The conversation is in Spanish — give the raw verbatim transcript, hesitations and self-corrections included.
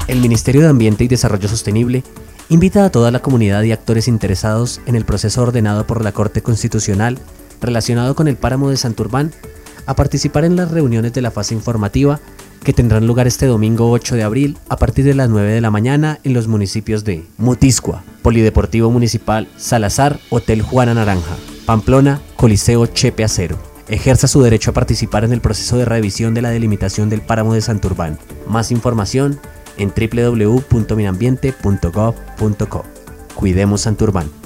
El Ministerio de Ambiente y Desarrollo Sostenible invita a toda la comunidad y actores interesados en el proceso ordenado por la Corte Constitucional relacionado con el páramo de Santurbán a participar en las reuniones de la fase informativa que tendrán lugar este domingo ocho de abril a partir de las nueve de la mañana en los municipios de Mutiscua, Polideportivo Municipal Salazar, Hotel Juana Naranja, Pamplona, Coliseo Chepe Acero. Ejerza su derecho a participar en el proceso de revisión de la delimitación del páramo de Santurbán. Más información en doble u doble u doble u punto minambiente punto gov punto co. Cuidemos Santurbán.